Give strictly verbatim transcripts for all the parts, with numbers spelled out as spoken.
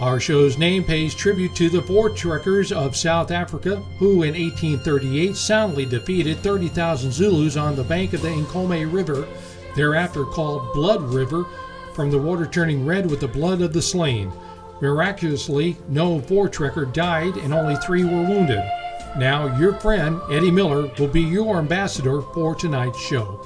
Our show's name pays tribute to the Voortrekkers of South Africa, who in eighteen thirty-eight soundly defeated thirty thousand Zulus on the bank of the Nkomo River, thereafter called Blood River, from the water turning red with the blood of the slain. Miraculously, no Voortrekker died and only three were wounded. Now, your friend, Eddie Miller, will be your ambassador for tonight's show.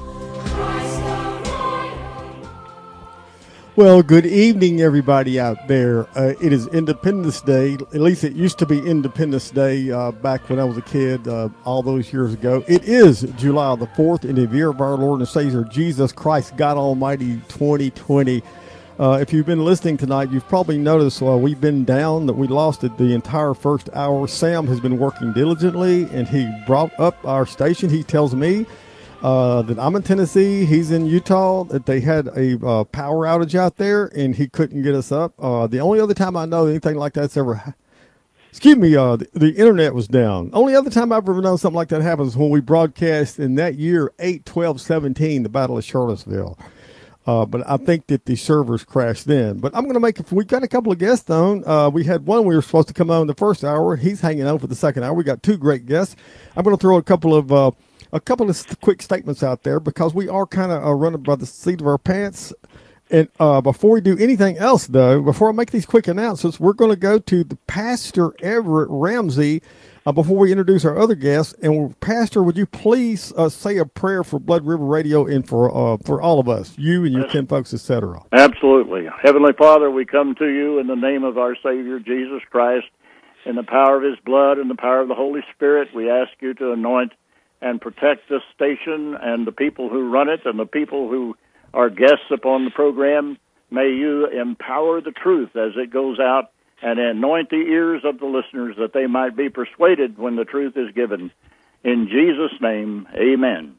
Well, good evening, everybody out there. Uh, it is Independence Day. At least it used to be Independence Day uh, back when I was a kid, uh, all those years ago. It is July the fourth in the year of our Lord and Savior, Jesus Christ, God Almighty, twenty twenty. Uh, if you've been listening tonight, you've probably noticed uh, we've been down, that we lost it the entire first hour. Sam has been working diligently, and he brought up our station. He tells me uh, that I'm in Tennessee, he's in Utah, that they had a uh, power outage out there, and he couldn't get us up. Uh, the only other time I know anything like that's ever ha- Excuse me, uh, the, the internet was down. Only other time I've ever known something like that happens when we broadcast in that year, eight twelve seventeen, the Battle of Charlottesville. Uh, but I think that the servers crashed then. But I'm going to make – we got a couple of guests on. Uh, we had one we were supposed to come on the first hour. He's hanging on for the second hour. We got two great guests. I'm going to throw a couple of uh, a couple of quick statements out there because we are kind of uh, running by the seat of our pants. And uh, before we do anything else, though, before I make these quick announcements, we're going to go to the Pastor Everett Ramsey uh, before we introduce our other guests. And Pastor, would you please uh, say a prayer for Blood River Radio and for uh, for all of us, you and your kin folks, et cetera? Absolutely. Heavenly Father, we come to you in the name of our Savior, Jesus Christ, in the power of his blood and the power of the Holy Spirit. We ask you to anoint and protect this station and the people who run it and the people who are guests upon the program. May you empower the truth as it goes out and anoint the ears of the listeners that they might be persuaded when the truth is given. In Jesus' name, amen.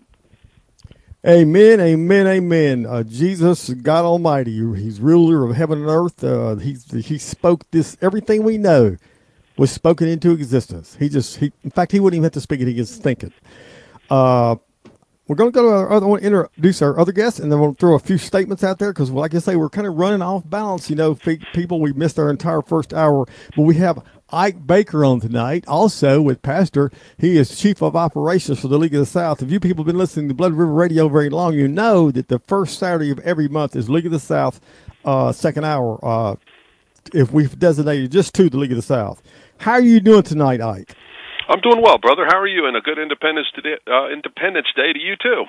Amen, amen, amen. Uh, Jesus, God Almighty, he's ruler of heaven and earth. Uh, he's, he spoke this, everything we know was spoken into existence. He just, he, in fact, he wouldn't even have to speak it, he just think it. Uh, We're going to go to our other, I want to introduce our other guests, and then we'll throw a few statements out there because, like I say, we're kind of running off balance. You know, people, we missed our entire first hour, but we have Ike Baker on tonight, also with Pastor. He is Chief of Operations for the League of the South. If you people have been listening to Blood River Radio very long, you know that the first Saturday of every month is League of the South, uh, second hour, uh, if we've designated just to the League of the South. How are you doing tonight, Ike? I'm doing well, brother. How are you? And a good Independence Day, uh, Independence Day to you, too.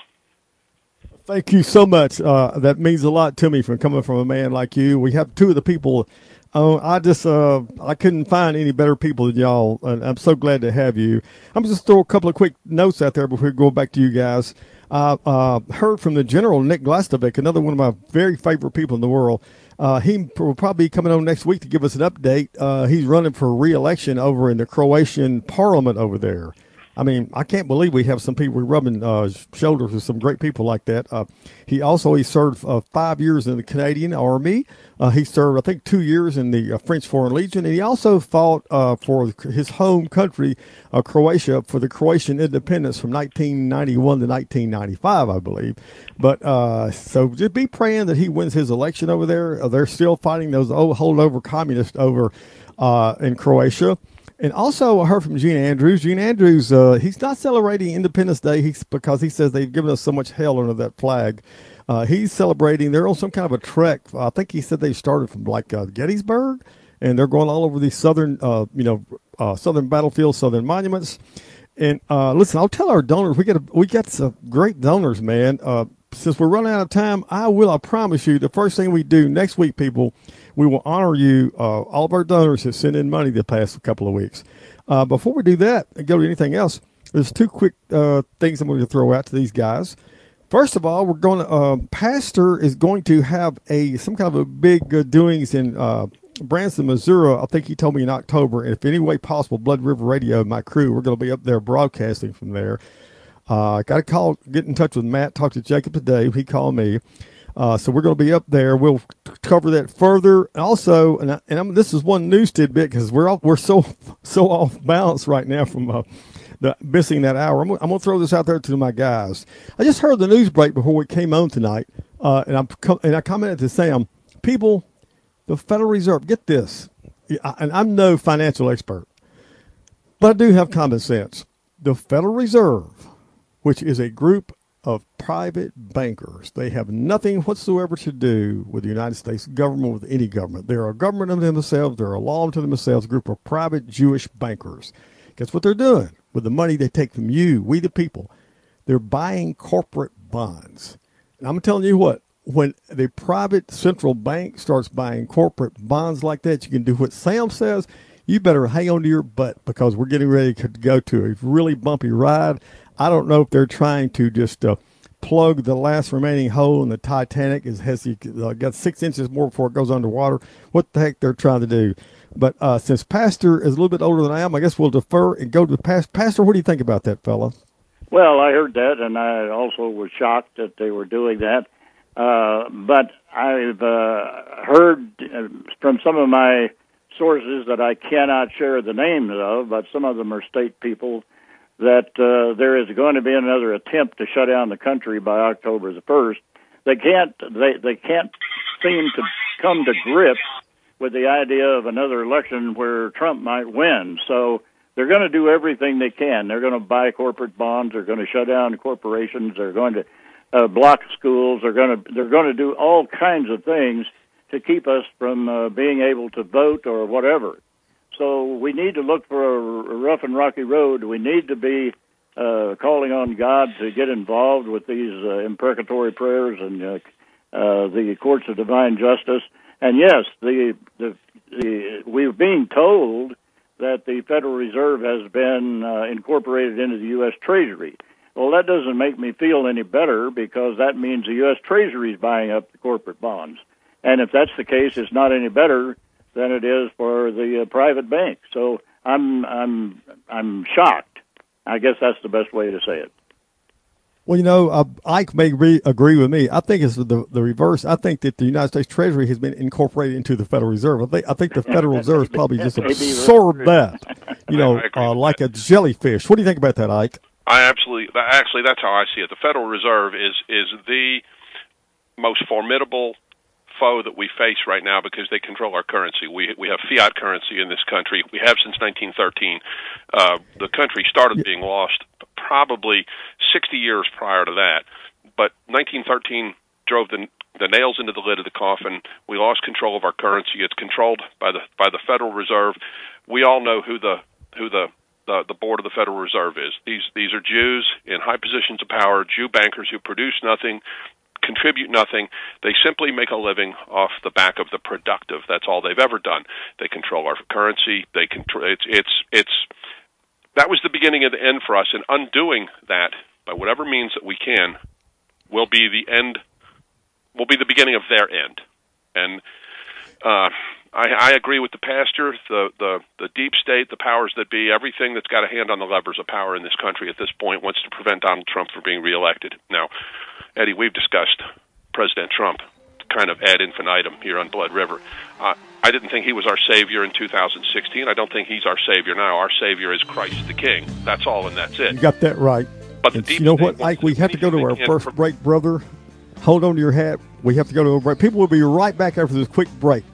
Thank you so much. Uh, that means a lot to me from coming from a man like you. We have two of the people. Uh, I just uh, I couldn't find any better people than y'all, and I'm so glad to have you. I'm just throw a couple of quick notes out there before we go back to you guys. I uh, heard from the General, Nick Glastovic, another one of my very favorite people in the world. Uh, he will probably be coming on next week to give us an update. Uh, he's running for re-election over in the Croatian parliament over there. I mean, I can't believe we have some people rubbing uh, shoulders with some great people like that. Uh, he also, he served uh, five years in the Canadian Army. Uh, he served, I think, two years in the uh, French Foreign Legion. And he also fought uh, for his home country, uh, Croatia, for the Croatian independence from nineteen ninety-one to nineteen ninety-five, I believe. But uh, so just be praying that he wins his election over there. Uh, they're still fighting those old holdover communists over uh, in Croatia. And also, I heard from Gene Andrews. Gene Andrews, uh, he's not celebrating Independence Day he's, because he says they've given us so much hell under that flag. Uh, he's celebrating. They're on some kind of a trek. I think he said they started from like uh, Gettysburg, and they're going all over these southern, uh, you know, uh, southern battlefields, southern monuments. And uh, listen, I'll tell our donors we got a, we got some great donors, man. Uh, since we're running out of time, I will. I promise you, the first thing we do next week, people, we will honor you. Uh, all of our donors have sent in money the past couple of weeks. Uh, before we do that and go to anything else, there's two quick uh, things I'm going to throw out to these guys. First of all, we're going to uh, Pastor is going to have a some kind of a big uh, doings in uh, Branson, Missouri. I think he told me in October. And if any way possible, Blood River Radio, my crew, we're going to be up there broadcasting from there. I uh, got to call, get in touch with Matt, talk to Jacob today. He called me. Uh, so we're going to be up there. We'll cover that further. Also, and, I, and I'm, this is one news tidbit because we're all, we're so so off balance right now from uh, the missing that hour. I'm, I'm going to throw this out there to my guys. I just heard the news break before we came on tonight, uh, and I'm and I commented to Sam, people, the Federal Reserve, get this, and I'm no financial expert, but I do have common sense. The Federal Reserve, which is a group of private bankers, they have nothing whatsoever to do with the United States government, with any government. They're a government unto themselves. They're a law unto themselves, a group of private Jewish bankers. Guess what they're doing with the money they take from you, we the people? They're buying corporate bonds. And I'm telling you what, when the private central bank starts buying corporate bonds like that, you can do what Sam says. You better hang on to your butt, because we're getting ready to go to a really bumpy ride. I don't know if they're trying to just uh, plug the last remaining hole in the Titanic. It has uh, got six inches more before it goes underwater. What the heck they're trying to do. But uh, since Pastor is a little bit older than I am, I guess we'll defer and go to the past. Pastor, what do you think about that, fella? Well, I heard that, and I also was shocked that they were doing that. Uh, but I've uh, heard from some of my sources that I cannot share the names of, but some of them are state people, that uh, there is going to be another attempt to shut down the country by October the first. They can't. They they can't seem to come to grips with the idea of another election where Trump might win. So they're going to do everything they can. They're going to buy corporate bonds. They're going to shut down corporations. They're going to uh, block schools. They're going to they're going to do all kinds of things to keep us from uh, being able to vote or whatever. So we need to look for a rough and rocky road. We need to be uh, calling on God to get involved with these uh, imprecatory prayers and uh, uh, the courts of divine justice. And yes, the, the the we're being told that the Federal Reserve has been uh, incorporated into the U S Treasury. Well, that doesn't make me feel any better, because that means the U S Treasury is buying up the corporate bonds. And if that's the case, it's not any better than it is for the uh, private bank. So I'm I'm I'm shocked. I guess that's the best way to say it. Well, you know, uh, Ike may re- agree with me. I think it's the the reverse. I think that the United States Treasury has been incorporated into the Federal Reserve. I think I think the Federal Reserve is probably just absorbed that, you know, uh, like a jellyfish. What do you think about that, Ike? I absolutely, actually, that's how I see it. The Federal Reserve is is the most formidable foe that we face right now, because they control our currency. We we have fiat currency in this country. We have since nineteen thirteen. Uh, the country started being lost probably sixty years prior to that, but nineteen thirteen drove the the nails into the lid of the coffin. We lost control of our currency. It's controlled by the by the Federal Reserve. We all know who the who the The, the board of the Federal Reserve is. These these are Jews in high positions of power, Jew bankers who produce nothing, contribute nothing. They simply make a living off the back of the productive. That's all they've ever done. They control our currency. They control. It's it's it's. That was the beginning of the end for us, and undoing that by whatever means that we can will be the end. Will be the beginning of their end, and. Uh, I, I agree with the pastor, the, the, the deep state, the powers that be, everything that's got a hand on the levers of power in this country at this point wants to prevent Donald Trump from being reelected. Now, Eddie, we've discussed President Trump kind of ad infinitum here on Blood River. Uh, I didn't think he was our savior in two thousand sixteen. I don't think he's our savior now. Our savior is Christ the King. That's all, and that's it. You got that right. But the deep you know what, Ike, we have to go to our first break, brother. Hold on to your hat. We have to go to a break. People will be right back after this quick break.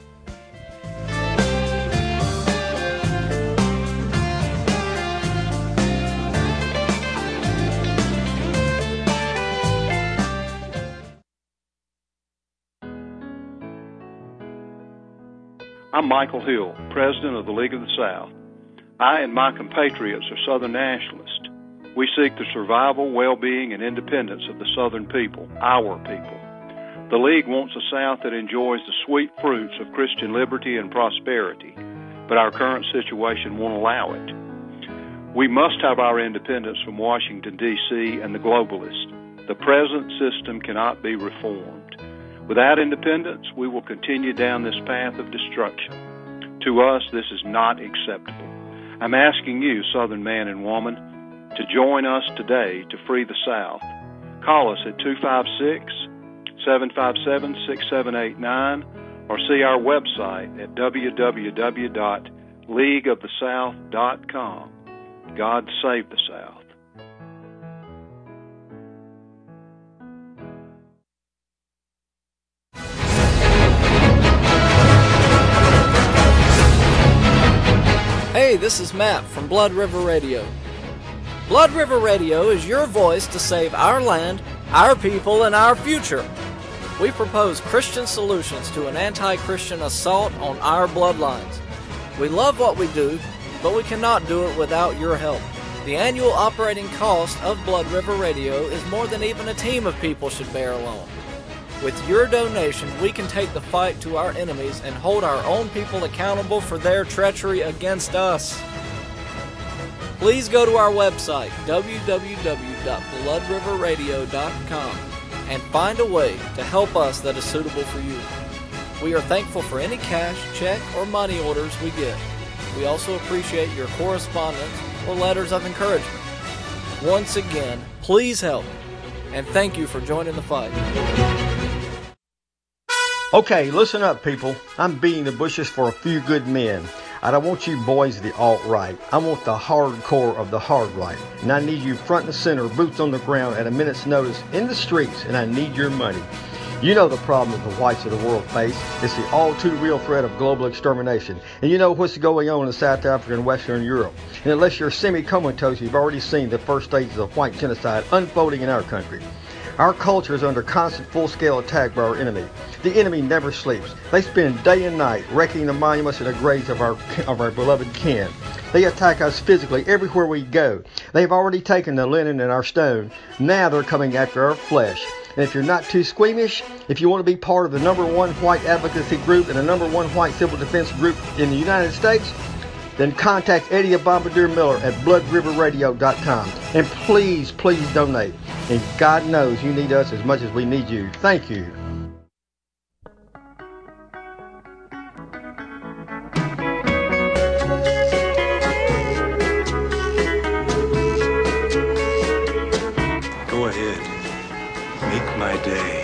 I'm Michael Hill, President of the League of the South. I and my compatriots are Southern nationalists. We seek the survival, well-being, and independence of the Southern people, our people. The League wants a South that enjoys the sweet fruits of Christian liberty and prosperity, but our current situation won't allow it. We must have our independence from Washington, D C and the globalists. The present system cannot be reformed. Without independence, we will continue down this path of destruction. To us, this is not acceptable. I'm asking you, Southern man and woman, to join us today to free the South. Call us at two five six, seven five seven, six seven eight nine or see our website at w w w dot league of the south dot com. God save the South. Hey, this is Matt from Blood River Radio. Blood River Radio is your voice to save our land, our people, and our future. We propose Christian solutions to an anti-Christian assault on our bloodlines. We love what we do, but we cannot do it without your help. The annual operating cost of Blood River Radio is more than even a team of people should bear alone. With your donation, we can take the fight to our enemies and hold our own people accountable for their treachery against us. Please go to our website, w w w dot blood river radio dot com, and find a way to help us that is suitable for you. We are thankful for any cash, check, or money orders we get. We also appreciate your correspondence or letters of encouragement. Once again, please help, and thank you for joining the fight. Okay, listen up, people. I'm beating the bushes for a few good men. I don't want you boys of the alt-right. I want the hardcore of the hard right. And I need you front and center, boots on the ground at a minute's notice in the streets, and I need your money. You know the problem that the whites of the world face. It's the all-too-real threat of global extermination. And you know what's going on in South Africa and Western Europe. And unless you're semi-comatose, you've already seen the first stages of white genocide unfolding in our country. Our culture is under constant full-scale attack by our enemy. The enemy never sleeps. They spend day and night wrecking the monuments and the graves of our of our beloved kin. They attack us physically everywhere we go. They've already taken the linen and our stone. Now they're coming after our flesh. And if you're not too squeamish, if you want to be part of the number one white advocacy group and the number one white civil defense group in the United States, then contact Eddie Bombardier Miller at blood river radio dot com. And please, please donate. And God knows you need us as much as we need you. Thank you. Go ahead. Make my day.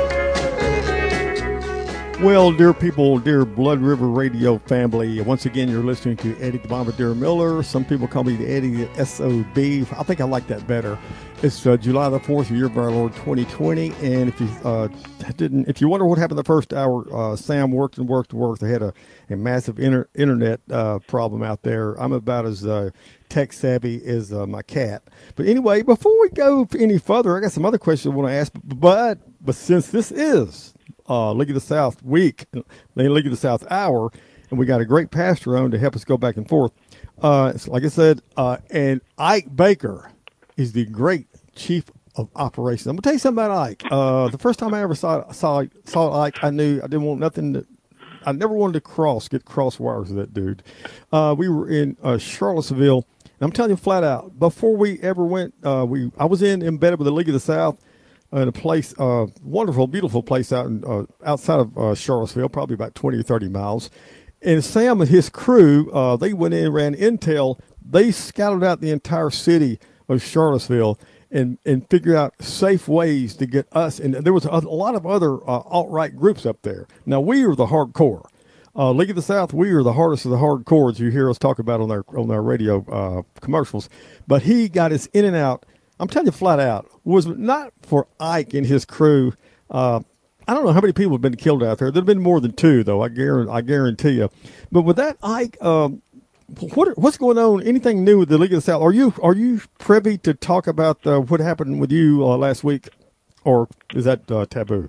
Well, dear people, dear Blood River Radio family, once again, you're listening to Eddie the Bombardier Miller. Some people call me the Eddie the S O B. I think I like that better. It's uh, July the fourth, year of our Lord twenty twenty. And if you uh, didn't, if you wonder what happened the first hour, uh, Sam worked and worked and worked. They had a, a massive inter- internet uh, problem out there. I'm about as uh, tech savvy as uh, my cat. But anyway, before we go any further, I got some other questions I want to ask. But but since this is Uh, League of the South week, the League of the South hour, and we got a great pastor on to help us go back and forth. Uh, like I said, uh, and Ike Baker is the great chief of operations. I'm gonna tell you something about Ike. Uh, the first time I ever saw saw saw Ike, I knew I didn't want nothing to. I never wanted to cross get cross wires with that dude. Uh, we were in uh, Charlottesville, and I'm telling you flat out, before we ever went, uh, we I was in embedded with the League of the South. In a place, uh, wonderful, beautiful place out in, uh, outside of uh, Charlottesville, probably about twenty or thirty miles. And Sam and his crew, uh, they went in and ran intel. They scouted out the entire city of Charlottesville and, and figured out safe ways to get us. And there was a, a lot of other uh, alt-right groups up there. Now, we are the hardcore. Uh, League of the South, we are the hardest of the hardcores you hear us talk about on our, on our radio uh, commercials. But he got us in and out. I'm telling you flat out, was it not for Ike and his crew. Uh, I don't know how many people have been killed out there. There have been more than two, though. I guarantee, I guarantee you. But with that, Ike, um, what what's going on? Anything new with the League of the South? Are you are you privy to talk about uh, what happened with you uh, last week, or is that uh, taboo?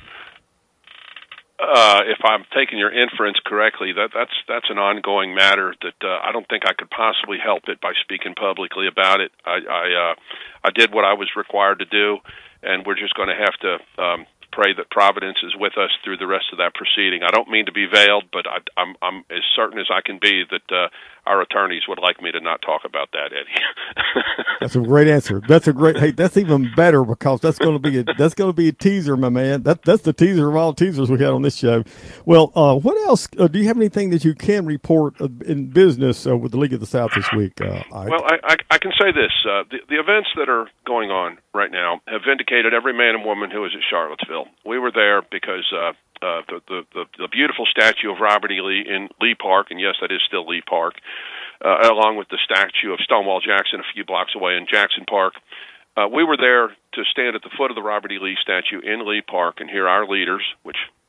Uh, if I'm taking your inference correctly, that that's that's an ongoing matter that uh, I don't think I could possibly help it by speaking publicly about it. I I, uh, I did what I was required to do, and we're just going to have to um, pray that Providence is with us through the rest of that proceeding. I don't mean to be veiled, but I, I'm I'm as certain as I can be that uh, our attorneys would like me to not talk about that, Eddie. That's a great answer. That's a great. Hey, that's even better because that's going to be a that's going to be a teaser, my man. That that's the teaser of all teasers we had on this show. Well, uh, what else? Uh, do you have anything that you can report uh, in business uh, with the League of the South this week? Uh, I, well, I, I I can say this: uh, the the events that are going on right now have vindicated every man and woman who is at Charlottesville. We were there because. Uh, Uh, the, the, the, the beautiful statue of Robert E. Lee in Lee Park, and yes, that is still Lee Park, uh, along with the statue of Stonewall Jackson a few blocks away in Jackson Park. Uh, we were there to stand at the foot of the Robert E. Lee statue in Lee Park and hear our leaders, which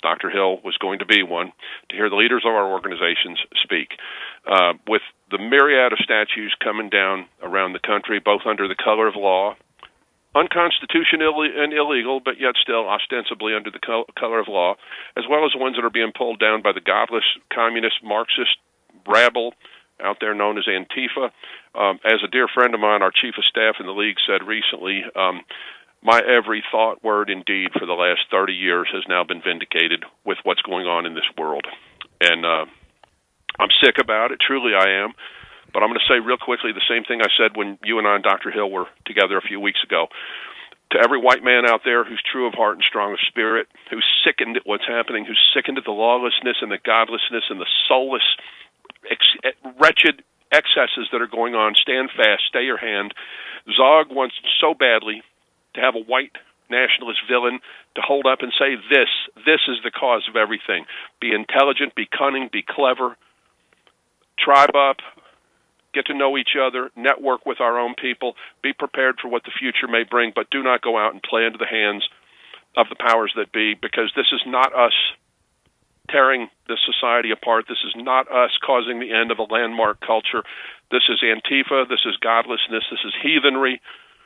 Doctor Hill was going to be one, to hear the leaders of our organizations speak. Uh, with the myriad of statues coming down around the country, both under the color of law, unconstitutional and illegal, but yet still ostensibly under the color of law, as well as the ones that are being pulled down by the godless, communist, Marxist rabble out there known as Antifa. Um, as a dear friend of mine, our chief of staff in the league, said recently, um, my every thought, word, and deed for the last thirty years has now been vindicated with what's going on in this world. And uh, I'm sick about it. Truly I am. But I'm going to say real quickly the same thing I said when you and I and Doctor Hill were together a few weeks ago. To every white man out there who's true of heart and strong of spirit, who's sickened at what's happening, who's sickened at the lawlessness and the godlessness and the soulless, ex- wretched excesses that are going on, stand fast, stay your hand. Zog wants so badly to have a white nationalist villain to hold up and say, this, this is the cause of everything. Be intelligent, be cunning, be clever, tribe up, get to know each other, network with our own people, be prepared for what the future may bring, but do not go out and play into the hands of the powers that be, because this is not us tearing this society apart. This is not us causing the end of a landmark culture. This is Antifa. This is godlessness. This is heathenry.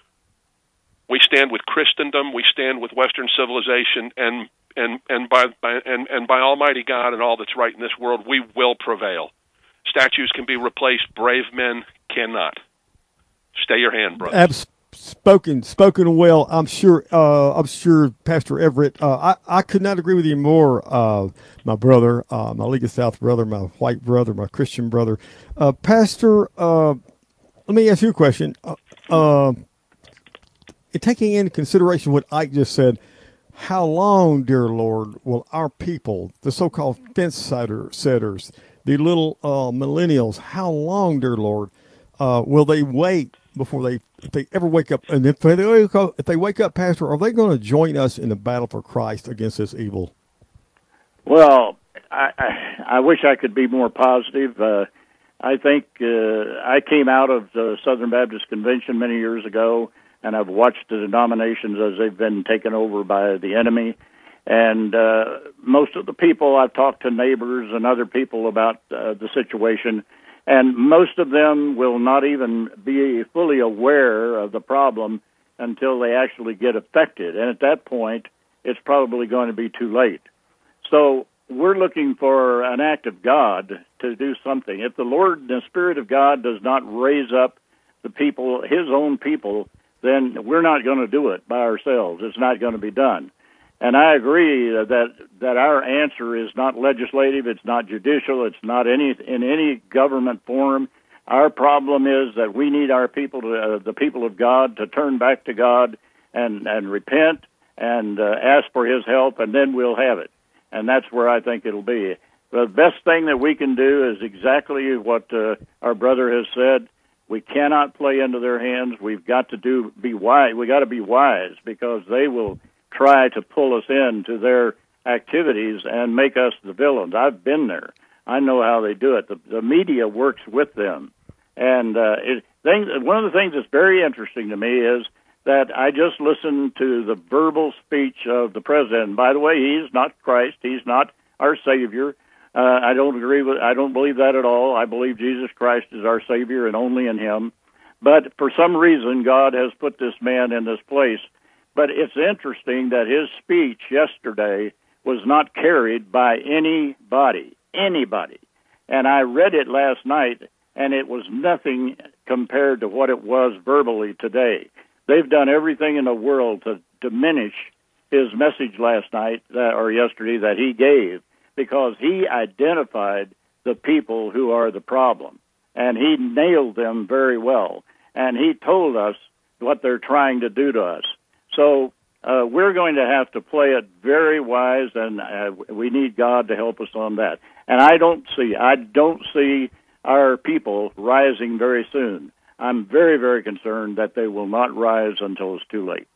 We stand with Christendom. We stand with Western civilization, and and and by, by and and by Almighty God and all that's right in this world, we will prevail. Statues can be replaced. Brave men cannot. Stay your hand, brother. Abs- spoken, spoken well. I'm sure. Uh, I'm sure, Pastor Everett. Uh, I I could not agree with you more. Uh, my brother, uh, my League of South brother, my white brother, my Christian brother, uh, Pastor. Uh, let me ask you a question. Uh, uh, taking into consideration what Ike just said, how long, dear Lord, will our people, the so-called fence setters, the little uh, millennials, how long, dear Lord, uh, will they wait before they, if they ever wake up? And if they wake up, if they wake up, Pastor, are they going to join us in the battle for Christ against this evil? Well, I, I, I wish I could be more positive. Uh, I think uh, I came out of the Southern Baptist Convention many years ago, and I've watched the denominations as they've been taken over by the enemy. And uh, most of the people, I've talked to neighbors and other people about uh, the situation, and most of them will not even be fully aware of the problem until they actually get affected. And at that point, it's probably going to be too late. So we're looking for an act of God to do something. If the Lord, the Spirit of God, does not raise up the people, His own people, then we're not going to do it by ourselves. It's not going to be done. And I agree that that our answer is not legislative, it's not judicial, it's not any in any government form. Our problem is that we need our people, to, uh, the people of God, to turn back to God and, and repent and uh, ask for His help, and then we'll have it. And that's where I think it'll be. The best thing that we can do is exactly what uh, our brother has said. We cannot play into their hands. We've got to do be wise. We got to be wise, because they will try to pull us into their activities and make us the villains. I've been there. I know how they do it. The, the media works with them, and uh, it, things, one of the things that's very interesting to me is that I just listened to the verbal speech of the president. By the way, he's not Christ. He's not our Savior. Uh, I don't agree with. I don't believe that at all. I believe Jesus Christ is our Savior and only in Him. But for some reason, God has put this man in this place. But it's interesting that his speech yesterday was not carried by anybody, anybody. And I read it last night, and it was nothing compared to what it was verbally today. They've done everything in the world to diminish his message last night that, or yesterday that he gave, because he identified the people who are the problem, and he nailed them very well, and he told us what they're trying to do to us. So uh, we're going to have to play it very wise, and uh, we need God to help us on that. And I don't see, I don't see our people rising very soon. I'm very, very concerned that they will not rise until it's too late.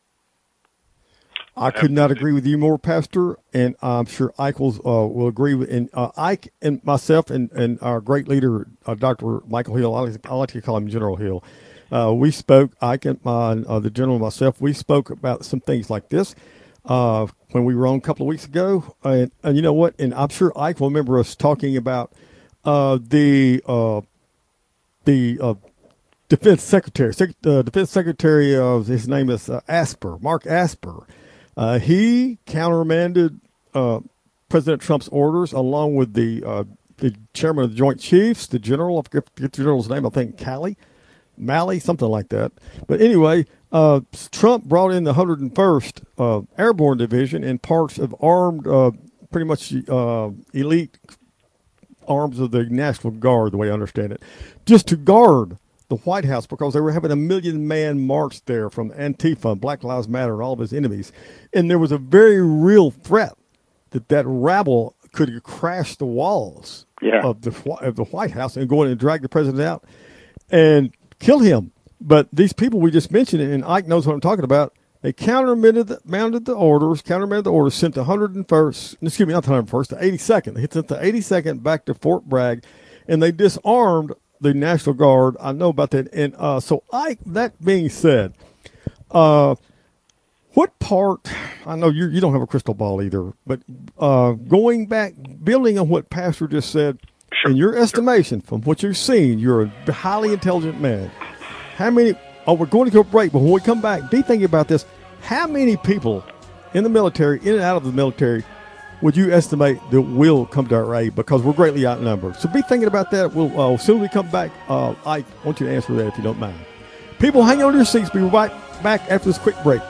I could not agree with you more, Pastor, and I'm sure Ike will, uh, will agree with. And uh, Ike and myself and, and our great leader, uh, Doctor Michael Hill, I like, I like to call him General Hill. Uh, we spoke, Ike and my, uh, the general and myself, we spoke about some things like this. Uh, when we were on a couple of weeks ago. And, and you know what? And I'm sure Ike will remember us talking about uh, the uh, the uh, Defense Secretary, Sec- uh, Defense Secretary of his name is uh, Asper, Mark Asper. Uh, he countermanded uh, President Trump's orders, along with the uh, the chairman of the Joint Chiefs, the general. I forget the general's name. I think Calley, Malley, something like that. But anyway, uh, Trump brought in the one hundred first uh, Airborne Division and parts of armed, uh, pretty much uh, elite arms of the National Guard, the way I understand it, just to guard the White House, because they were having a million man march there from Antifa, Black Lives Matter, and all of his enemies. And there was a very real threat that that rabble could crash the walls yeah. of the of the White House and go in and drag the president out and kill him. But these people we just mentioned, and Ike knows what I'm talking about, they countermanded the, mounted the orders, countermanded the orders, sent the one hundred first, excuse me, not the one hundred first, the eighty-second. They sent the eighty-second back to Fort Bragg, and they disarmed the National Guard. I know about that. And uh, so, Ike, that being said, uh, what part, I know you you don't have a crystal ball either, but uh, going back, building on what Pastor just said, sure. in your estimation, from what you've seen, you're a highly intelligent man. How many, oh, we're going to go a break, but when we come back, be thinking about this. How many people in the military, in and out of the military, would you estimate that will come to our aid, because we're greatly outnumbered? So be thinking about that. We'll, uh, as soon as we come back, uh, I want you to answer that if you don't mind. People, hang on to your seats. We'll be right back after this quick break.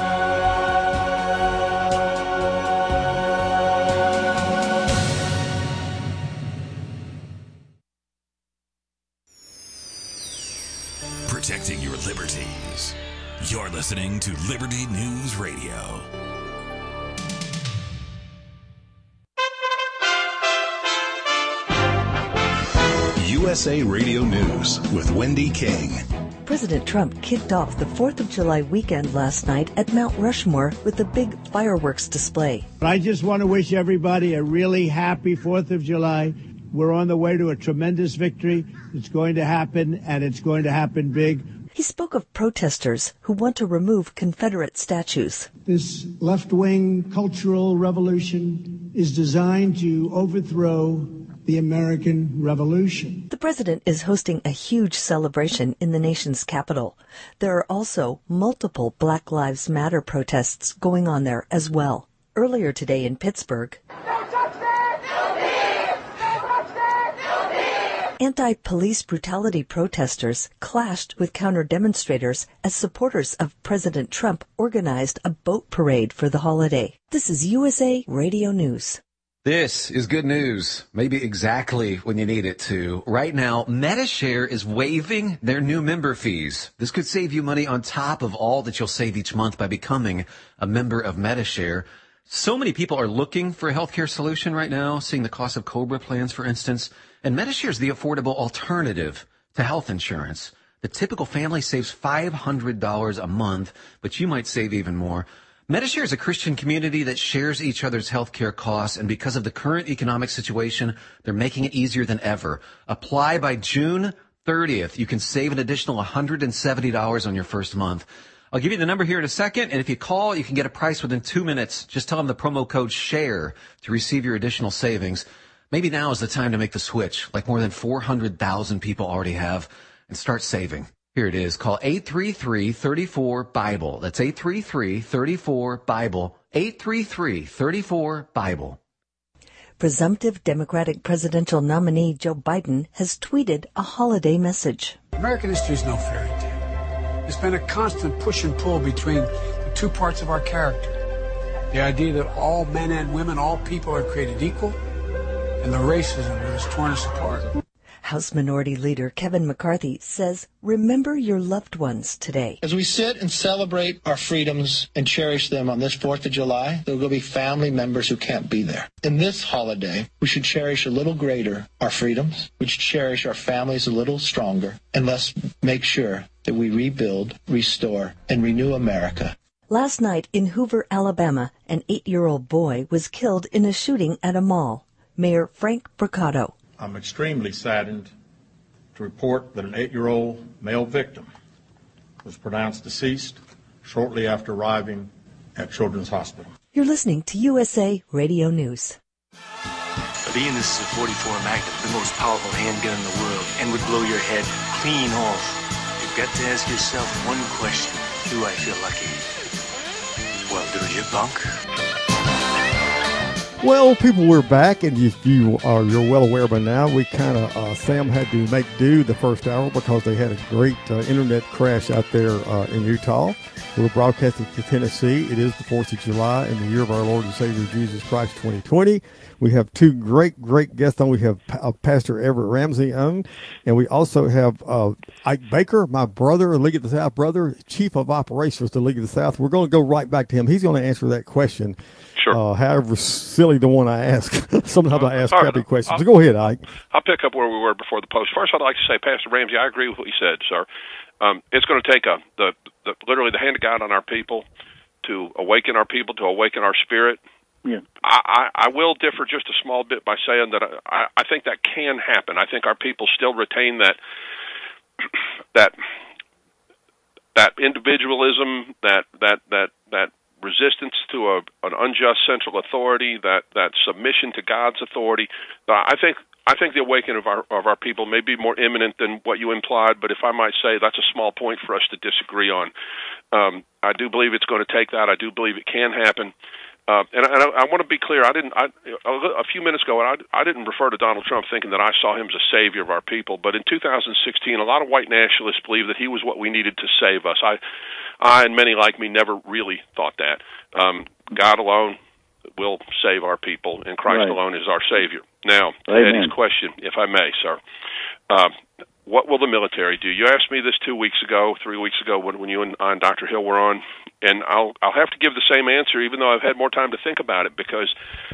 Protecting your liberties. You're listening to Liberty News Radio. U S A Radio News with Wendy King. President Trump kicked off the fourth of July weekend last night at Mount Rushmore with a big fireworks display. I just want to wish everybody a really happy fourth of July. We're on the way to a tremendous victory. It's going to happen, and it's going to happen big. He spoke of protesters who want to remove Confederate statues. This left-wing cultural revolution is designed to overthrow the American Revolution. The president is hosting a huge celebration in the nation's capital. There are also multiple Black Lives Matter protests going on there as well. Earlier today in Pittsburgh, anti-police brutality protesters clashed with counter-demonstrators as supporters of President Trump organized a boat parade for the holiday. This is U S A Radio News. This is good news, maybe exactly when you need it to. Right now, Medi-Share is waiving their new member fees. This could save you money on top of all that you'll save each month by becoming a member of Medi-Share. So many people are looking for a healthcare solution right now, seeing the cost of COBRA plans, for instance. And Medi-Share is the affordable alternative to health insurance. The typical family saves five hundred dollars a month, but you might save even more. Medi-Share is a Christian community that shares each other's healthcare costs, and because of the current economic situation, they're making it easier than ever. Apply by June thirtieth. You can save an additional one hundred seventy dollars on your first month. I'll give you the number here in a second, and if you call, you can get a price within two minutes. Just tell them the promo code SHARE to receive your additional savings. Maybe now is the time to make the switch, like more than four hundred thousand people already have, and start saving. Here it is. Call eight three three, three four, BIBLE. That's eight three three, three four, BIBLE. eight three three, three four, BIBLE. Presumptive Democratic presidential nominee Joe Biden has tweeted a holiday message. American history is no fairy tale. It's been a constant push and pull between the two parts of our character. The idea that all men and women, all people are created equal, and the racism that has torn us apart. House Minority Leader Kevin McCarthy says, remember your loved ones today. As we sit and celebrate our freedoms and cherish them on this fourth of July, there will be family members who can't be there. In this holiday, we should cherish a little greater our freedoms. We should cherish our families a little stronger. And let's make sure that we rebuild, restore, and renew America. Last night in Hoover, Alabama, an eight-year-old boy was killed in a shooting at a mall. Mayor Frank Brocato. I'm extremely saddened to report that an eight-year-old male victim was pronounced deceased shortly after arriving at Children's Hospital. You're listening to U S A Radio News. Being this is a forty-four Magnum, the most powerful handgun in the world, and would blow your head clean off, you've got to ask yourself one question. Do I feel lucky? Well, do you, punk? Well, people, we're back, and if you are you're well aware by now, we kind of uh, Sam had to make do the first hour because they had a great uh, internet crash out there uh, in Utah. We're broadcasting to Tennessee. It is the fourth of July in the year of our Lord and Savior Jesus Christ twenty twenty. We have two great, great guests on. We have uh, Pastor Everett Ramsey on, and we also have uh, Ike Baker, my brother, League of the South brother, Chief of Operations to League of the South. We're going to go right back to him. He's going to answer that question. Sure. Uh, however silly the one I ask. Sometimes I ask All crappy right. questions. I'll, go ahead, Ike. I'll pick up where we were before the post. First, I'd like to say, Pastor Ramsey, I agree with what you said, sir. Um, it's going to take a the, the literally the hand of God on our people to awaken our people, to awaken our spirit. Yeah. I, I, I will differ just a small bit by saying that I, I think that can happen. I think our people still retain that that that individualism, that that that that resistance to a, an unjust central authority, that, that submission to God's authority. I think I think the awakening of our of our people may be more imminent than what you implied, but if I might say, that's a small point for us to disagree on. Um, I do believe it's going to take that. I do believe it can happen. Uh, and, and I, I want to be clear. I didn't. I, a few minutes ago, I, I didn't refer to Donald Trump thinking that I saw him as a savior of our people. But in two thousand sixteen, a lot of white nationalists believed that he was what we needed to save us. I, I and many like me never really thought that. Um, God alone will save our people, and Christ right. alone is our savior. Now, Amen. Eddie's question, if I may, sir. Uh, What will the military do? You asked me this two weeks ago, three weeks ago, when, when you and, I and Doctor Hill were on, and I'll I'll have to give the same answer, even though I've had more time to think about it, because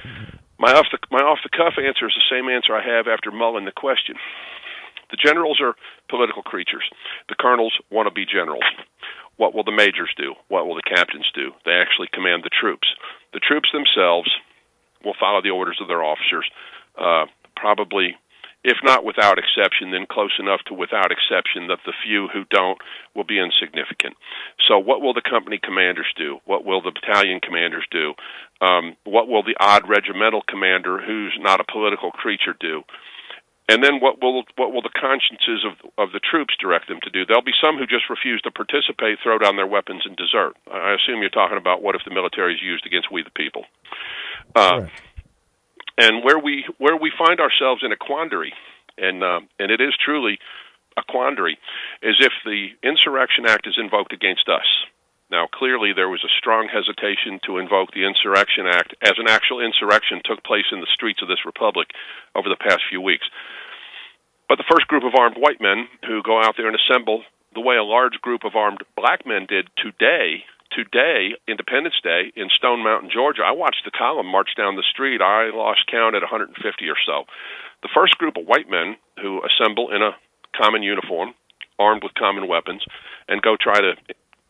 my off the my off the cuff answer is the same answer I have after mulling the question. The generals are political creatures. The colonels want to be generals. What will the majors do? What will the captains do? They actually command the troops. The troops themselves will follow the orders of their officers, uh, probably. If not without exception, then close enough to without exception that the few who don't will be insignificant. So what will the company commanders do? What will the battalion commanders do? Um, what will the odd regimental commander, who's not a political creature, do? And then what will what will the consciences of of the troops direct them to do? There'll be some who just refuse to participate, throw down their weapons, and desert. I assume you're talking about what if the military is used against we the people. Uh, right. And where we where we find ourselves in a quandary, and uh, and it is truly a quandary, is if the Insurrection Act is invoked against us. Now, clearly, there was a strong hesitation to invoke the Insurrection Act as an actual insurrection took place in the streets of this republic over the past few weeks. But the first group of armed white men who go out there and assemble the way a large group of armed black men did today. Today, Independence Day, in Stone Mountain, Georgia, I watched the column march down the street. I lost count at one hundred fifty or so. The first group of white men who assemble in a common uniform, armed with common weapons, and go try to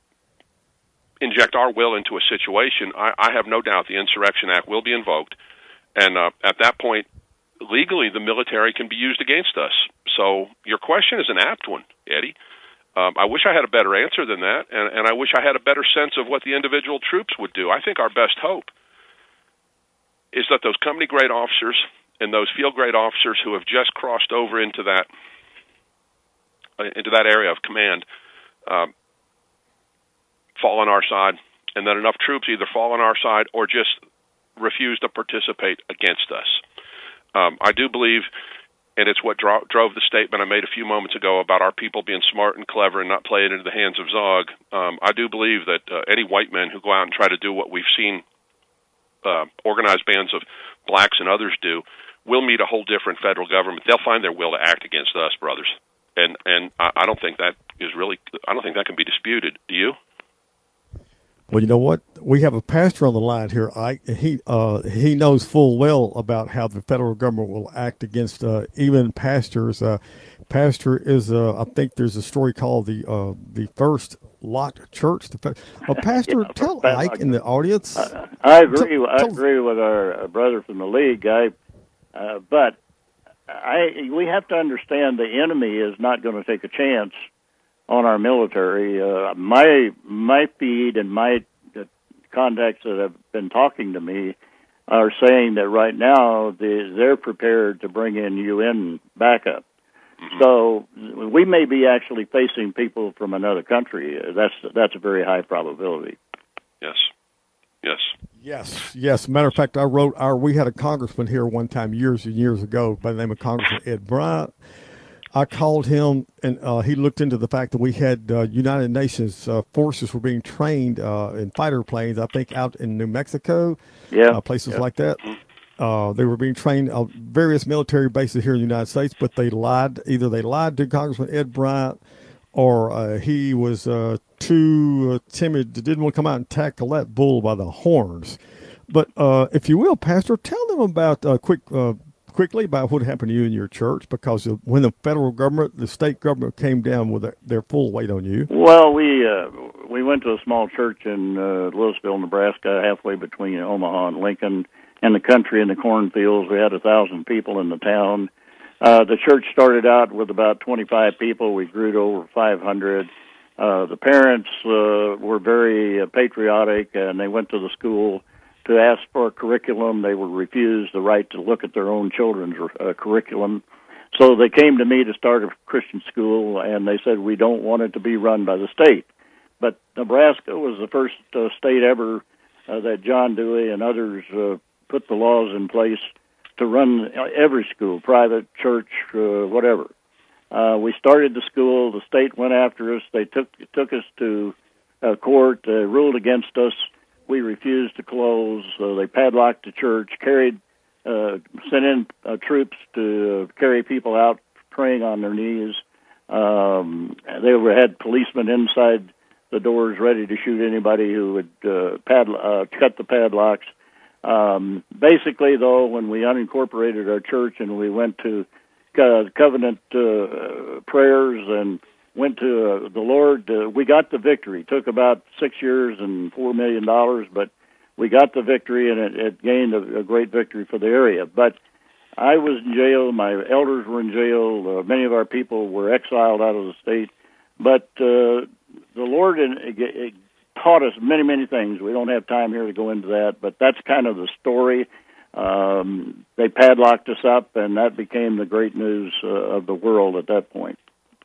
inject our will into a situation, I, I have no doubt the Insurrection Act will be invoked. And uh, at that point, legally, the military can be used against us. So your question is an apt one, Eddie. Um, I wish I had a better answer than that, and, and I wish I had a better sense of what the individual troops would do. I think our best hope is that those company-grade officers and those field-grade officers who have just crossed over into that uh, into that area of command um, fall on our side, and that enough troops either fall on our side or just refuse to participate against us. Um, I do believe... And it's what dro- drove the statement I made a few moments ago about our people being smart and clever and not playing into the hands of Zog. Um, I do believe that uh, any white men who go out and try to do what we've seen uh, organized bands of blacks and others do will meet a whole different federal government. They'll find their will to act against us, brothers. And and I, I don't think that is really. I don't think that can be disputed. Do you? Well, you know what? We have a pastor on the line here, Ike. He uh, he knows full well about how the federal government will act against uh, even pastors. Uh, pastor is, uh, I think there's a story called the uh, the First Lot Church. The uh, pastor, yeah, tell but, Ike in the audience. I, I agree. Tell, I tell, agree with our brother from the league. I, uh, but I we have to understand the enemy is not going to take a chance on our military. Uh, my my feed and my uh, contacts that have been talking to me are saying that right now the, they're prepared to bring in U N backup. Mm-hmm. So we may be actually facing people from another country. That's that's a very high probability. Yes. Yes. Yes. Yes. Matter of fact, I wrote our. We had a congressman here one time years and years ago by the name of Congressman Ed Bryant. I called him, and uh, he looked into the fact that we had uh, United Nations uh, forces were being trained uh, in fighter planes, I think, out in New Mexico, yeah, uh, places yeah. like that. Uh, they were being trained at various military bases here in the United States, but they lied. Either they lied to Congressman Ed Bryant, or uh, he was uh, too uh, timid, didn't want to come out and tackle that bull by the horns. But uh, if you will, Pastor, tell them about uh, quick. Uh, quickly about what happened to you in your church, because when the federal government, the state government came down with their, their full weight on you. Well, we uh, we went to a small church in uh, Louisville, Nebraska, halfway between Omaha and Lincoln, in the country, in the cornfields. We had a thousand people in the town. Uh, the church started out with about twenty-five people. We grew to over five hundred. Uh, the parents uh, were very uh, patriotic, and they went to the school to ask for a curriculum. They were refused the right to look at their own children's uh, curriculum. So they came to me to start a Christian school, and they said, we don't want it to be run by the state. But Nebraska was the first uh, state ever uh, that John Dewey and others uh, put the laws in place to run every school, private, church, uh, whatever. Uh, we started the school. The state went after us. They took took us to uh, court, uh, ruled against us. We refused to close. Uh, they padlocked the church, carried, uh, sent in uh, troops to uh, carry people out praying on their knees. Um, they were, had policemen inside the doors ready to shoot anybody who would uh, pad, uh, cut the padlocks. Um, basically, though, when we unincorporated our church and we went to uh, covenant uh, prayers and went to uh, the Lord, uh, we got the victory. It took about six years and four million dollars, but we got the victory, and it, it gained a, a great victory for the area. But I was in jail. My elders were in jail. Uh, many of our people were exiled out of the state. But uh, the Lord in, it, it taught us many, many things. We don't have time here to go into that, but that's kind of the story. Um, they padlocked us up, and that became the great news uh, of the world at that point.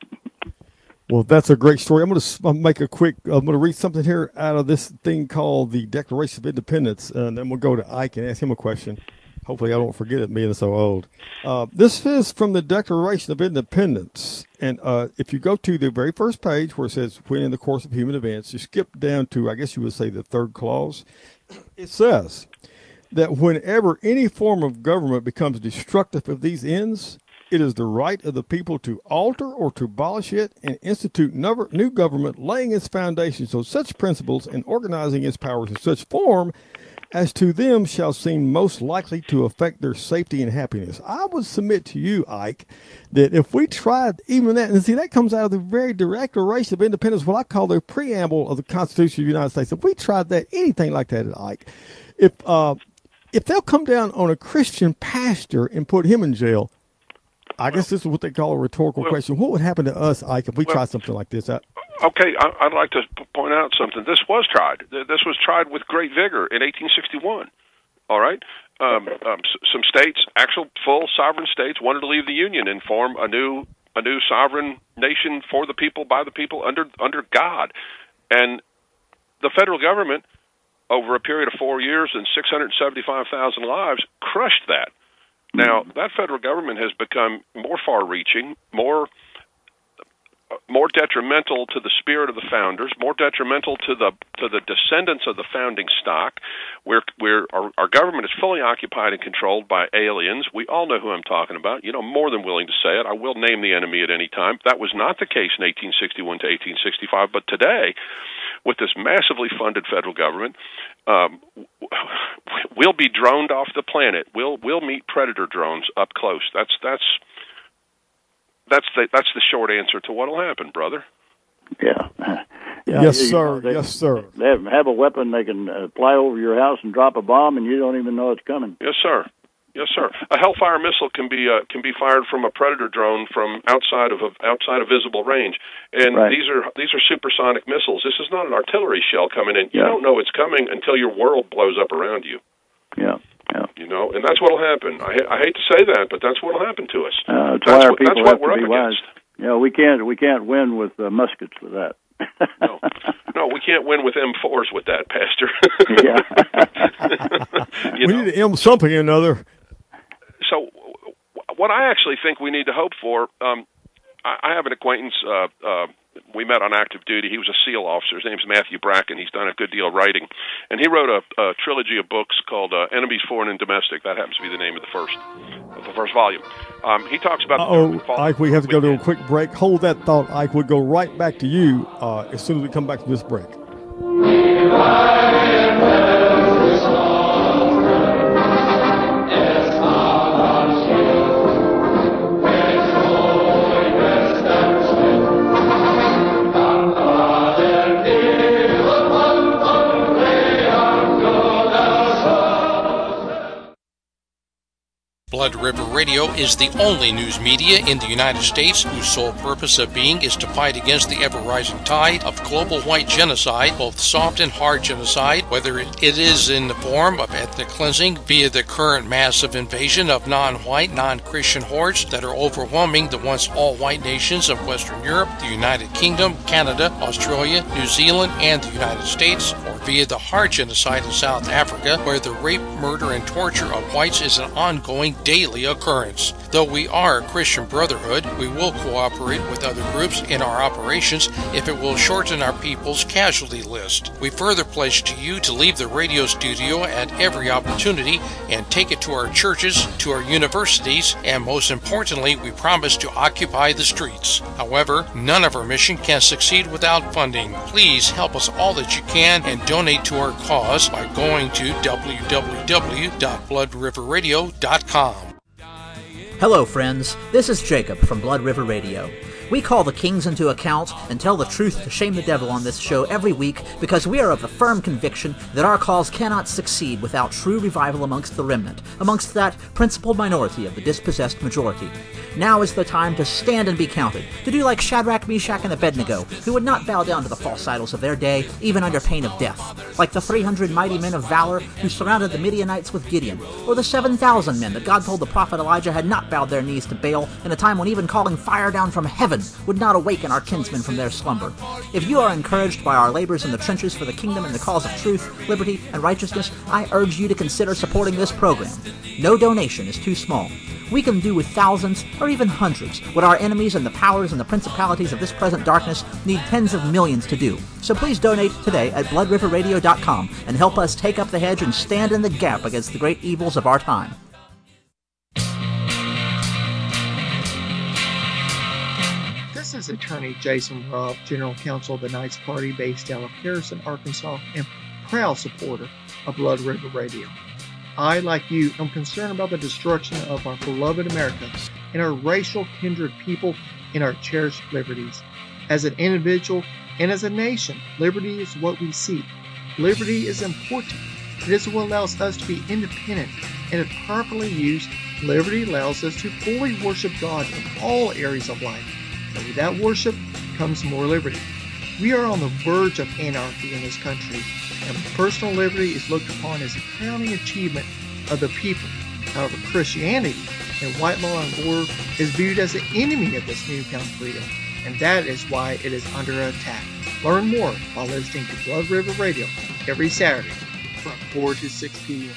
Well, that's a great story. I'm going to make a quick, I'm going to read something here out of this thing called the Declaration of Independence, and then we'll go to Ike and ask him a question. Hopefully I don't forget it being so old. Uh, this is from the Declaration of Independence, and uh, if you go to the very first page where it says, when in the course of human events, you skip down to, I guess you would say, the third clause. It says that whenever any form of government becomes destructive of these ends, it is the right of the people to alter or to abolish it and institute new government, laying its foundations on such principles and organizing its powers in such form as to them shall seem most likely to affect their safety and happiness. I would submit to you, Ike, that if we tried even that, and see, that comes out of the very Declaration of Independence, what I call the preamble of the Constitution of the United States. If we tried that, anything like that, Ike, if uh, if they'll come down on a Christian pastor and put him in jail, I guess this is what they call a rhetorical well, question. What would happen to us, Ike, if we well, tried something like this? I, okay, I, I'd like to point out something. This was tried. This was tried with great vigor in eighteen sixty-one. All right? Um, um, some states, actual full sovereign states, wanted to leave the Union and form a new a new sovereign nation for the people, by the people, under under God. And the federal government, over a period of four years and six hundred seventy-five thousand lives, crushed that. Now, that federal government has become more far-reaching, more more detrimental to the spirit of the founders, more detrimental to the to the descendants of the founding stock, where where our, our government is fully occupied and controlled by aliens. We all know who I'm talking about. You know, more than willing to say it. I will name the enemy at any time. That was not the case in eighteen sixty-one to eighteen sixty-five, but today, with this massively funded federal government, um, we'll be droned off the planet. We'll we'll meet predator drones up close. That's that's that's the that's the short answer to what'll happen, brother. Yeah. yeah yes, you sir. Know, they, yes, sir. They have, have a weapon they can uh, fly over your house and drop a bomb, and you don't even know it's coming. Yes, sir. Yes, sir. A Hellfire missile can be uh, can be fired from a Predator drone from outside of a, outside of visible range, and Right. these are these are supersonic missiles. This is not an artillery shell coming in. You Yeah. don't know it's coming until your world blows up around you. Yeah, yeah. You know, and that's what'll happen. I, ha- I hate to say that, but that's what'll happen to us. Uh, that's, That's why our what- that's people what have we're to be up wise. against. You know, we can't we can't win with uh, muskets with that. No, no, we can't win with M fours with that, Pastor. we need to M something or another. So, what I actually think we need to hope for, um, I, I have an acquaintance. Uh, uh, we met on active duty. He was a SEAL officer. His name's Matthew Bracken. He's done a good deal of writing, and he wrote a, a trilogy of books called uh, "Enemies, Foreign and Domestic." That happens to be the name of the first, of the first volume. Um, he talks about. Oh, Ike, we have to go to a quick break. Hold that thought, Ike. We'll go right back to you uh, as soon as we come back from this break. Blood River Radio is the only news media in the United States whose sole purpose of being is to fight against the ever-rising tide of global white genocide, both soft and hard genocide, whether it is in the form of ethnic cleansing via the current massive invasion of non-white, non-Christian hordes that are overwhelming the once all-white nations of Western Europe, the United Kingdom, Canada, Australia, New Zealand, and the United States, or via the hard genocide in South Africa, where the rape, murder, and torture of whites is an ongoing daily occurrence. Though we are a Christian brotherhood, we will cooperate with other groups in our operations if it will shorten our people's casualty list. We further pledge to you to leave the radio studio at every opportunity and take it to our churches, to our universities, and most importantly, we promise to occupy the streets. However, none of our mission can succeed without funding. Please help us all that you can and donate to our cause by going to w w w dot blood river radio dot com. Hello, friends. This is Jacob from Blood River Radio. We call the kings into account and tell the truth to shame the devil on this show every week because we are of the firm conviction that our cause cannot succeed without true revival amongst the remnant, amongst that principled minority of the dispossessed majority. Now is the time to stand and be counted, to do like Shadrach, Meshach, and Abednego, who would not bow down to the false idols of their day, even under pain of death, like the three hundred mighty men of valor who surrounded the Midianites with Gideon, or the seven thousand men that God told the prophet Elijah had not bowed their knees to Baal in a time when even calling fire down from heaven would not awaken our kinsmen from their slumber. If you are encouraged by our labors in the trenches for the kingdom and the cause of truth, liberty, and righteousness, I urge you to consider supporting this program. No donation is too small. We can do with thousands, or even hundreds, what our enemies and the powers and the principalities of this present darkness need tens of millions to do. So please donate today at blood river radio dot com and help us take up the hedge and stand in the gap against the great evils of our time. This is Attorney Jason Robb, General Counsel of the Knights Party based out of Harrison, Arkansas, and proud supporter of Blood River Radio. I, like you, am concerned about the destruction of our beloved America and our racial kindred people and our cherished liberties. As an individual and as a nation, liberty is what we seek. Liberty is important. It is what allows us to be independent, and if properly used, liberty allows us to fully worship God in all areas of life. And with that worship comes more liberty. We are on the verge of anarchy in this country, and personal liberty is looked upon as a crowning achievement of the people. However, Christianity and white law and order is viewed as the enemy of this newfound freedom, and that is why it is under attack. Learn more by listening to Blood River Radio every Saturday from four to six p.m.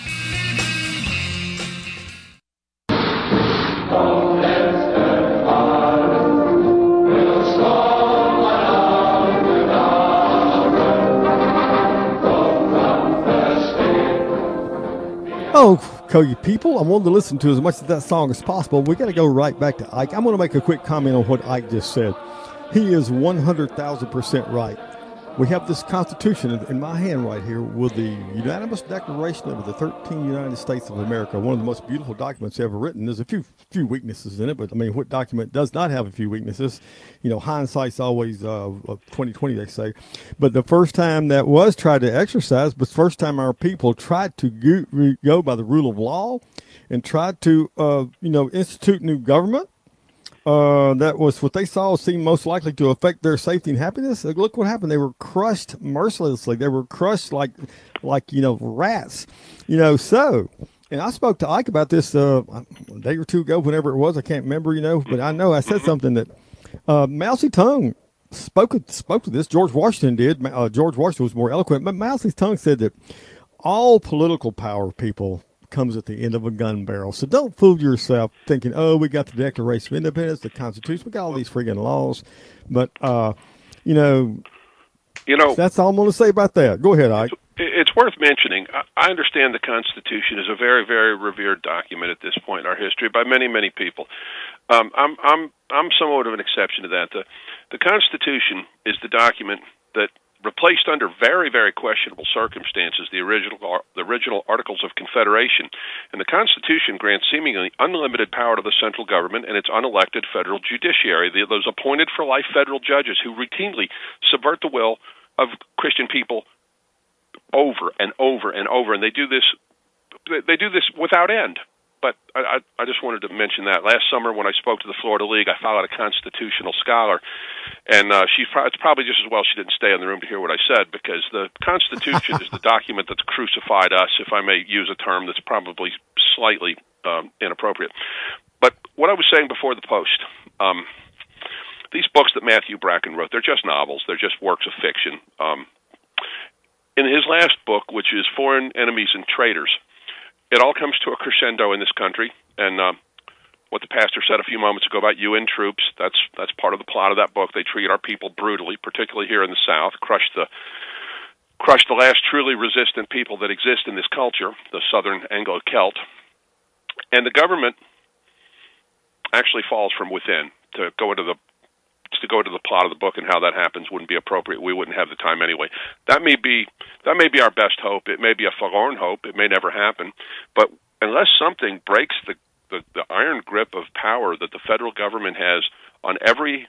Oh, Cody people, I wanted to listen to as much of that song as possible. We got to go right back to Ike. I'm going to make a quick comment on what Ike just said. He is one hundred thousand percent right. We have this Constitution in my hand right here with the unanimous declaration of the thirteen United States of America, one of the most beautiful documents ever written. There's a few few weaknesses in it, but I mean, what document does not have a few weaknesses? You know, hindsight's always uh, twenty twenty, they say. But the first time that was tried to exercise, but the first time our people tried to go, go by the rule of law, and tried to, uh, you know, institute new government. Uh, that was what they saw seemed most likely to affect their safety and happiness. Look what happened. They were crushed mercilessly. They were crushed like, like, you know, rats, you know, so, and I spoke to Ike about this, uh, a day or two ago, whenever it was, I can't remember, you know, but I know I said something that, uh, Mao Zedong spoke, spoke to this. George Washington did. Uh, George Washington was more eloquent, but Mao Zedong said that all political power, people, comes at the end of a gun barrel. So don't fool yourself thinking, oh, we got the Declaration of Independence, the Constitution, we got all these friggin' laws. But, uh, you know, you know, that's all I'm going to say about that. Go ahead, Ike. It's worth mentioning. I understand the Constitution is a very, very revered document at this point in our history by many, many people. Um, I'm, I'm, I'm somewhat of an exception to that. The, the Constitution is the document that replaced under very, very questionable circumstances the original the original Articles of Confederation. And the Constitution grants seemingly unlimited power to the central government and its unelected federal judiciary, the, those appointed for life federal judges who routinely subvert the will of Christian people over and over and over. And they do this they do this without end. But I, I, I just wanted to mention that. Last summer when I spoke to the Florida League, I followed a constitutional scholar, and uh, she, it's probably just as well she didn't stay in the room to hear what I said, because the Constitution is the document that's crucified us, if I may use a term that's probably slightly um, inappropriate. But what I was saying before the post, um, these books that Matthew Bracken wrote, they're just novels. They're just works of fiction. Um, in his last book, which is Foreign Enemies and Traitors, it all comes to a crescendo in this country, and uh, what the pastor said a few moments ago about U N troops, that's that's part of the plot of that book. They treat our people brutally, particularly here in the South, crush the crush the last truly resistant people that exist in this culture, the Southern Anglo-Celt. And the government actually falls from within. To go into the to go to the plot of the book and how that happens wouldn't be appropriate. We wouldn't have the time anyway. That may be that may be our best hope. It may be a forlorn hope. It may never happen. But unless something breaks the, the, the iron grip of power that the federal government has on every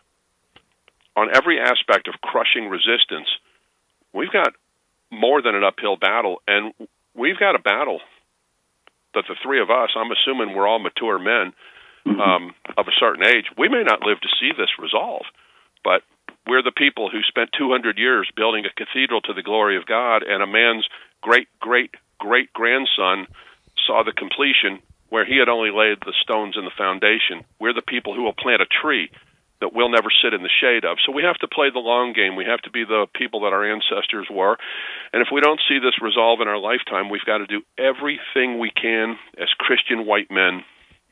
on every aspect of crushing resistance, we've got more than an uphill battle, and we've got a battle that the three of us, I'm assuming we're all mature men, Um, of a certain age, we may not live to see this resolve, but we're the people who spent two hundred years building a cathedral to the glory of God, and a man's great, great, great grandson saw the completion where he had only laid the stones in the foundation. We're the people who will plant a tree that we'll never sit in the shade of. So we have to play the long game. We have to be the people that our ancestors were. And if we don't see this resolve in our lifetime, we've got to do everything we can as Christian white men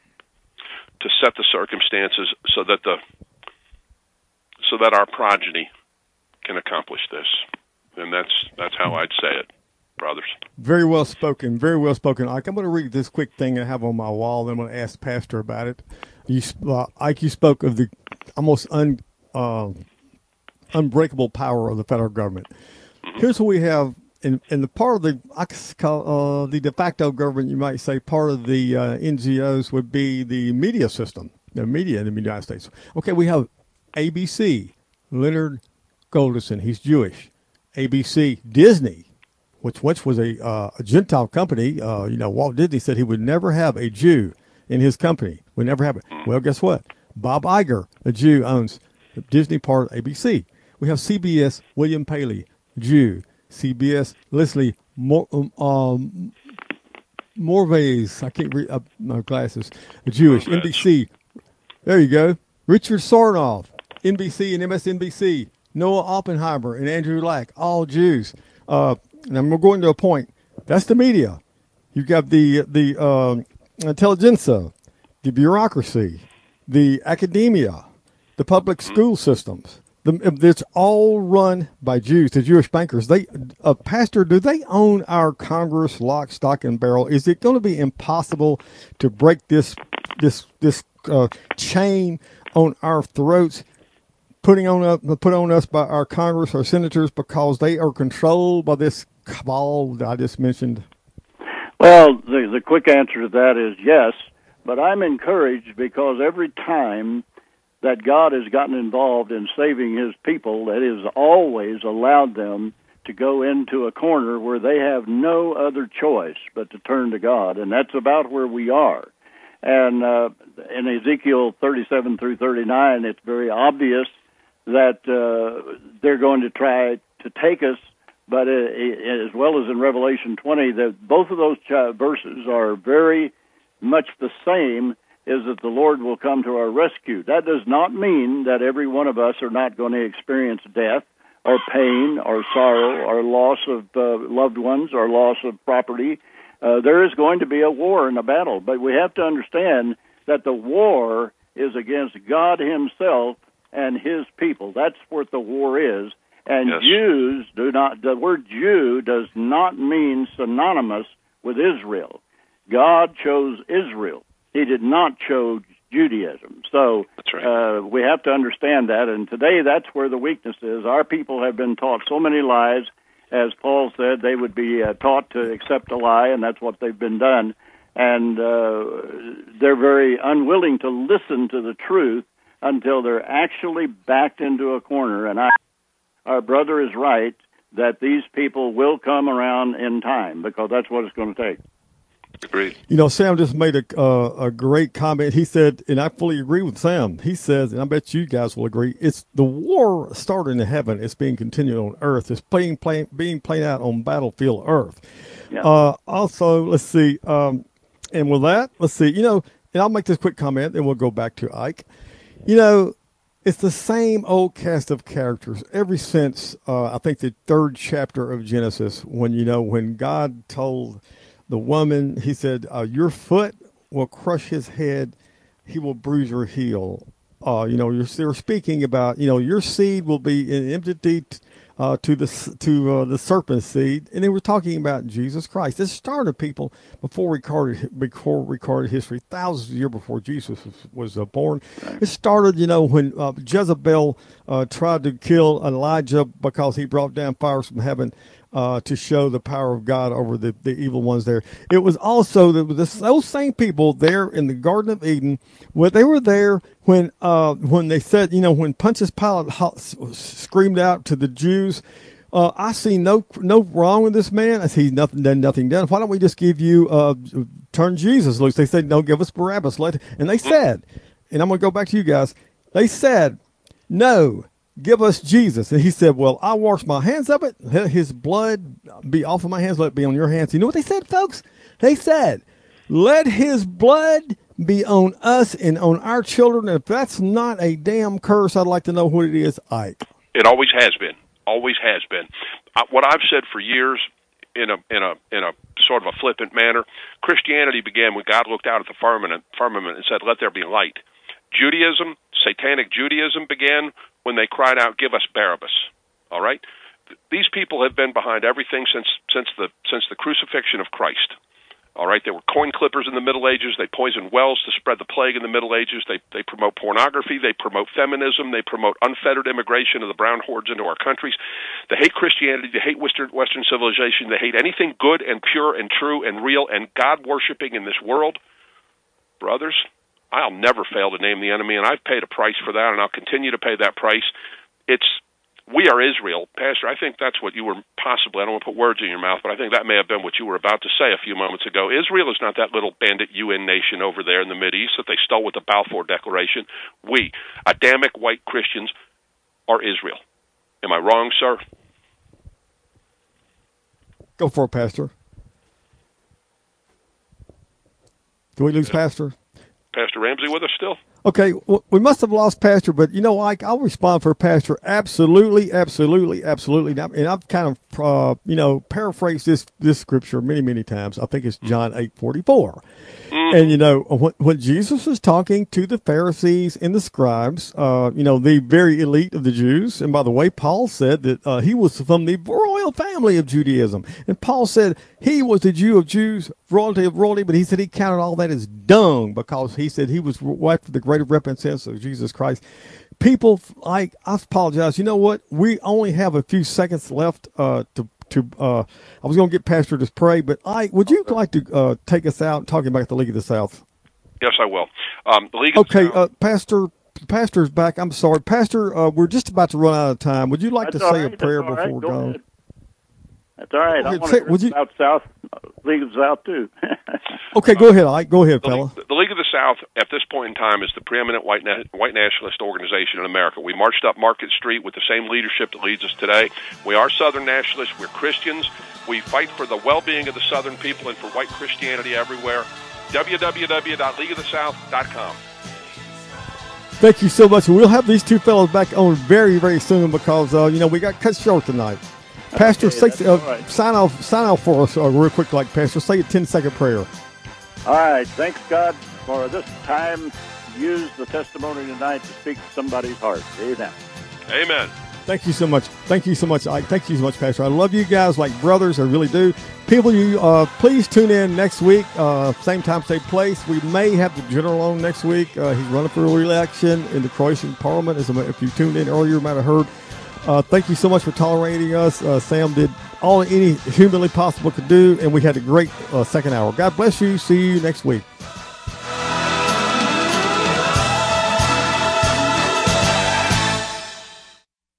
to set the circumstances so that the so that our progeny can accomplish this. And that's that's how I'd say it, brothers. Very well spoken. Very well spoken, Ike. I'm going to read this quick thing I have on my wall, then I'm going to ask Pastor about it. You, uh, Ike, you spoke of the almost un, uh, unbreakable power of the federal government. Mm-hmm. Here's what we have. In, in the part of the, I call, uh, the de facto government, you might say, part of the uh, N G Os would be the media system, the media in the United States. Okay, we have A B C, Leonard Golderson, he's Jewish. A B C, Disney, which once was a, uh, a Gentile company. Uh, you know, Walt Disney said he would never have a Jew in his company. Would never have it. Well, guess what? Bob Iger, a Jew, owns the Disney part of A B C. We have C B S, William Paley, Jew. C B S, Leslie Mor- um, um, Morvays, I can't read uh, my glasses, Jewish. N B C, there you go. Richard Sarnoff, N B C and M S N B C. Noah Oppenheimer and Andrew Lack, all Jews. Uh, and I'm going to a point. That's the media. You've got the, the uh, intelligentsia, the bureaucracy, the academia, the public school systems. The, it's all run by Jews, the Jewish bankers. They, uh, Pastor, do they own our Congress, lock, stock, and barrel? Is it going to be impossible to break this this this uh, chain on our throats, putting on up, put on us by our Congress, our senators, because they are controlled by this cabal that I just mentioned? Well, the the quick answer to that is yes, but I'm encouraged because every time that God has gotten involved in saving his people, that has always allowed them to go into a corner where they have no other choice but to turn to God, and that's about where we are. And uh, in Ezekiel thirty-seven through thirty-nine, it's very obvious that uh, they're going to try to take us, but uh, as well as in Revelation twenty, that both of those ch- verses are very much the same, is that the Lord will come to our rescue. That does not mean that every one of us are not going to experience death or pain or sorrow or loss of uh, loved ones or loss of property. Uh, there is going to be a war and a battle, but we have to understand that the war is against God himself and his people. That's what the war is. And yes. Jews do not, the word Jew does not mean synonymous with Israel. God chose Israel. He did not choose Judaism. So that's right. uh, we have to understand that. And today that's where the weakness is. Our people have been taught so many lies. As Paul said, they would be uh, taught to accept a lie, and that's what they've been done. And uh, they're very unwilling to listen to the truth until they're actually backed into a corner. And I, our brother is right that these people will come around in time, because that's what it's going to take. Agreed. You know, Sam just made a uh, a great comment. He said, and I fully agree with Sam. He says, and I bet you guys will agree, it's the war started in heaven. It's being continued on earth. It's being play, being played out on battlefield earth. Yeah. Uh, also, let's see. Um, and with that, let's see. You know, and I'll make this quick comment, and we'll go back to Ike. You know, it's the same old cast of characters ever since uh, I think the third chapter of Genesis, when you know when God told the woman, he said, uh, your foot will crush his head. He will bruise your heel. Uh, you know, you're, they're speaking about, you know, your seed will be in enmity uh, to the to uh, the serpent's seed. And they were talking about Jesus Christ. This started, people, before recorded, before recorded history, thousands of years before Jesus was, was uh, born. It started, you know, when uh, Jezebel uh, tried to kill Elijah because he brought down fire from heaven. Uh, to show the power of God over the, the evil ones there. It was also the, the, those same people there in the Garden of Eden, where they were there when uh, when they said, you know, when Pontius Pilate screamed out to the Jews, uh, I see no no wrong with this man. I see nothing done, nothing done. Why don't we just give you, uh, turn Jesus loose? They said, no, give us Barabbas. Let, and they said, and I'm going to go back to you guys, they said, no, give us Jesus. And he said, well, I'll wash my hands of it. Let his blood be off of my hands. Let it be on your hands. You know what they said, folks? They said, let his blood be on us and on our children. And if that's not a damn curse, I'd like to know what it is, Ike. It always has been. Always has been. Uh, what I've said for years in a in a in a sort of a flippant manner, Christianity began when God looked out at the firmament, firmament and said, let there be light. Judaism, satanic Judaism, began when they cried out, give us Barabbas. All right? These people have been behind everything since since the since the crucifixion of Christ. All right? They were coin clippers in the Middle Ages. They poisoned wells to spread the plague in the Middle Ages. They they promote pornography. They promote feminism. They promote unfettered immigration of the brown hordes into our countries. They hate Christianity. They hate Western, Western civilization. They hate anything good and pure and true and real and God-worshiping in this world. Brothers, I'll never fail to name the enemy, and I've paid a price for that, and I'll continue to pay that price. It's, we are Israel. Pastor, I think that's what you were possibly, I don't want to put words in your mouth, but I think that may have been what you were about to say a few moments ago. Israel is not that little bandit U N nation over there in the Mideast that they stole with the Balfour Declaration. We, Adamic white Christians, are Israel. Am I wrong, sir? Go for it, Pastor. Do we lose yeah. Pastor? Pastor Ramsey with us still? Okay, well, we must have lost Pastor, but you know, Ike, I'll respond for Pastor. Absolutely, absolutely, absolutely. And I've kind of, uh, you know, paraphrased this this scripture many, many times. I think it's John eight forty-four. Mm. And, you know, when, when Jesus was talking to the Pharisees and the scribes, uh, you know, the very elite of the Jews, and by the way, Paul said that uh, he was from the royal family of Judaism. And Paul said he was the Jew of Jews, royalty of royalty, but he said he counted all that as dung because he said he was after the greater recompense of Jesus Christ. People, like, I apologize. You know what? We only have a few seconds left uh, to to. Uh, I was going to get Pastor to pray, but I would you like to uh, take us out talking about the League of the South? Yes, I will. Um, the League of okay, the South. Uh, Pastor. Pastor's back. I'm sorry, Pastor. Uh, we're just about to run out of time. Would you like That's to say right. a prayer That's before right. we're Go gone? ahead. That's all right. I want to hear about South League of the South too. Okay, go ahead, Ike. Go ahead, the fella. League, the League of the South, at this point in time, is the preeminent white na- white nationalist organization in America. We marched up Market Street with the same leadership that leads us today. We are Southern nationalists. We're Christians. We fight for the well-being of the Southern people and for white Christianity everywhere. w w w dot league of the south dot com. Thank you so much. We'll have these two fellows back on very, very soon because, uh, you know, we got cut short tonight. Pastor, Okay, say, uh, right. sign off sign off for us uh, real quick, like Pastor. Say a ten-second prayer. All right. Thanks, God, for this time. Use the testimony tonight to speak to somebody's heart. Amen. Amen. Thank you so much. Thank you so much, Ike. Thank you so much, Pastor. I love you guys like brothers. I really do. People, you uh, please tune in next week. Uh, same time, same place. We may have the general on next week. Uh, he's running for re-election in the Croatian Parliament. As a, if you tuned in earlier, you might have heard. Uh, thank you so much for tolerating us. Uh, Sam did all any humanly possible could do, and we had a great uh, second hour. God bless you. See you next week.